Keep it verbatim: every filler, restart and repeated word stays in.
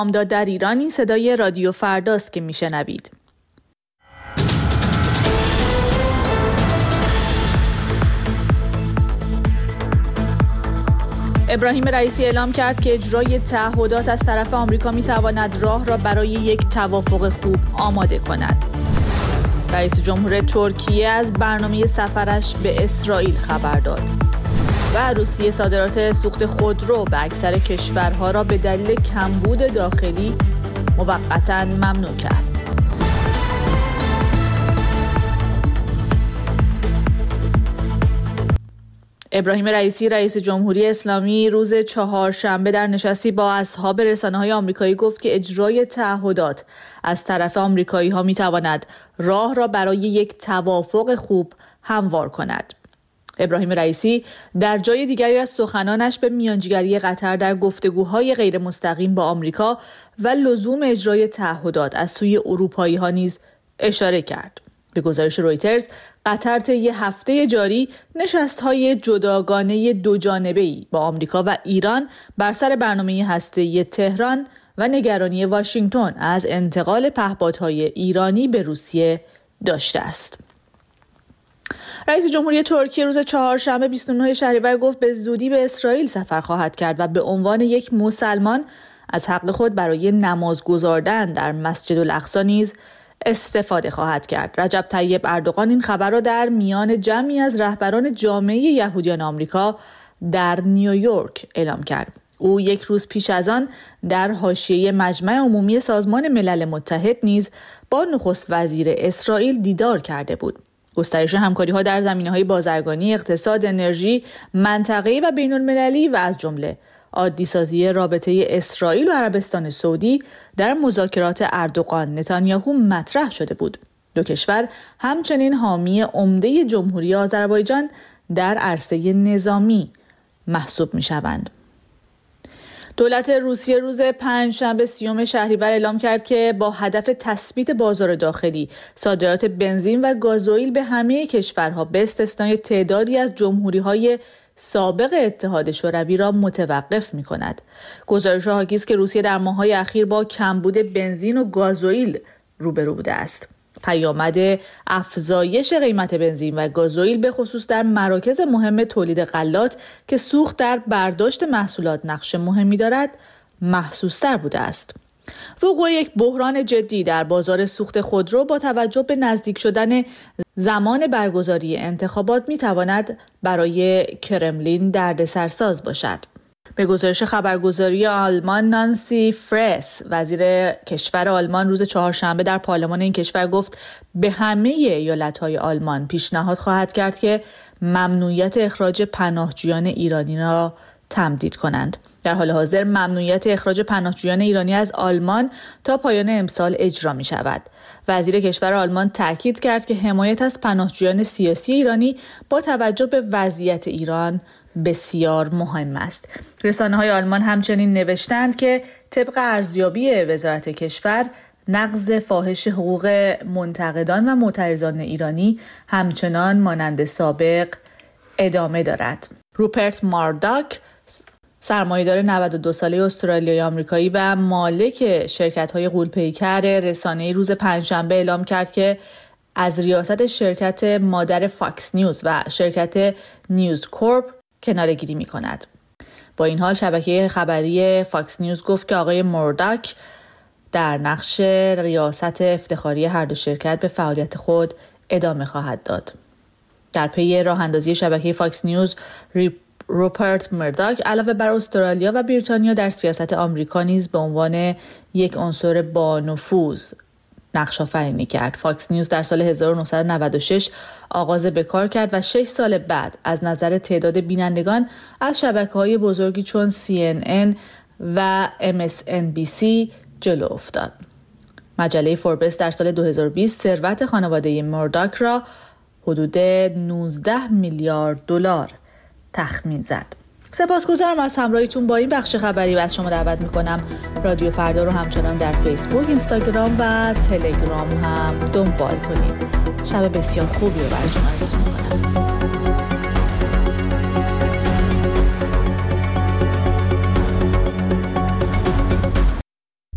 بامداد در ایران. این صدای رادیو فرداست که میشنوید. ابراهیم رئیسی اعلام کرد که اجرای تعهدات از طرف آمریکا میتواند راه را برای یک توافق خوب آماده کند. رئیس جمهور ترکیه از برنامه سفرش به اسرائیل خبر داد. و روسیه صادرات سوخت خودرو به اکثر کشورها را به دلیل کمبود داخلی موقتا ممنوع کرد. ابراهیم رئیسی رئیس جمهوری اسلامی روز چهارشنبه در نشستی با اصحاب رسانه‌های آمریکایی گفت که اجرای تعهدات از طرف آمریکایی‌ها می‌تواند راه را برای یک توافق خوب هموار کند. ابراهیم رئیسی در جای دیگری از سخنانش به میانجیگری قطر در گفتگوهای غیر مستقیم با آمریکا و لزوم اجرای تعهدات از سوی اروپایی‌ها نیز اشاره کرد. به گزارش رویترز، قطر طی هفته جاری نشست‌های جداگانه دوجانبه‌ای با آمریکا و ایران بر سر برنامه هسته‌ای تهران و نگرانی واشنگتن از انتقال پهپادهای ایرانی به روسیه داشته است. رئیس جمهوری ترکیه روز چهارشنبه بیست و نه شهریور گفت به زودی به اسرائیل سفر خواهد کرد و به عنوان یک مسلمان از حق خود برای نماز گزاردن در مسجد الاقصی نیز استفاده خواهد کرد. رجب طیب اردوغان این خبر را در میان جمعی از رهبران جامعه یهودیان آمریکا در نیویورک اعلام کرد. او یک روز پیش از آن در حاشیه مجمع عمومی سازمان ملل متحد نیز با نخست وزیر اسرائیل دیدار کرده بود. گسترش همکاری‌ها در زمینه‌های بازرگانی، اقتصاد، انرژی، منطقه‌ای و بین‌المللی و از جمله عادی‌سازی رابطه اسرائیل و عربستان سعودی در مذاکرات اردوغان نتانیاهو مطرح شده بود. دو کشور همچنین حامی عمده جمهوری آذربایجان در عرصه نظامی محسوب می‌شوند. دولت روسیه روز پنجشنبه سیوم شهریور اعلام کرد که با هدف تثبیت بازار داخلی صادرات بنزین و گازوئیل به همه کشورها به استثنای تعدادی از جمهوری‌های سابق اتحاد شوروی را متوقف می‌کند. گزارش‌ها حاکی است که روسیه در ماه‌های اخیر با کمبود بنزین و گازوئیل روبرو بوده است. پیامد افزایش قیمت بنزین و گازوئیل به خصوص در مراکز مهم تولید غلات که سوخت در برداشت محصولات نقش مهمی دارد محسوس‌تر بوده است. وقوع یک بحران جدی در بازار سوخت خودرو با توجه به نزدیک شدن زمان برگزاری انتخابات می‌تواند برای کرملین دردسرساز باشد. به گزارش خبرگزاری آلمان، نانسی فرس وزیر کشور آلمان روز چهارشنبه در پارلمان این کشور گفت به همه ایالت‌های آلمان پیشنهاد خواهد کرد که ممنوعیت اخراج پناهجویان ایرانی را تمدید کنند. در حال حاضر ممنوعیت اخراج پناهجویان ایرانی از آلمان تا پایان امسال اجرا می شود. وزیر کشور آلمان تاکید کرد که حمایت از پناهجویان سیاسی ایرانی با توجه به وضعیت ایران بسیار مهم است. رسانه‌های آلمان همچنین نوشتند که طبق ارزیابی وزارت کشور نقض فاحش حقوق منتقدان و معترضان ایرانی همچنان مانند سابق ادامه دارد. روپرت مارداک سرمایه‌دار نود و دو ساله استرالیایی آمریکایی و مالک شرکت‌های غول‌پیکر رسانه‌ای روز پنجشنبه اعلام کرد که از ریاست شرکت مادر فاکس نیوز و شرکت نیوز کورپ کناره‌گیری می‌کند. با این حال شبکه خبری فاکس نیوز گفت که آقای مورداک در نقش ریاست افتخاری هر دو شرکت به فعالیت خود ادامه خواهد داد. در پی راه اندازی شبکه فاکس نیوز، روپرت مرداک علاوه بر استرالیا و بریتانیا در سیاست آمریکا نیز به عنوان یک عنصر با نفوذ نقش آفرینی کرد. فاکس نیوز در سال هزار و نهصد و نود و شش آغاز به کار کرد و شش سال بعد از نظر تعداد بینندگان از شبکه‌های بزرگی چون سی ان ان و ام اس ان بی سی جلو افتاد. مجله فوربس در سال دو هزار و بیست ثروت خانواده مورداک را حدود نوزده میلیارد دلار تخمین زد. سپاسگزارم از همراهیتون با این بخش خبری و از شما دعوت میکنم رادیو فردا رو همچنان در فیسبوک، اینستاگرام و تلگرام هم دنبال کنید. شب بسیار خوبی رو براتون آرزو میکنم.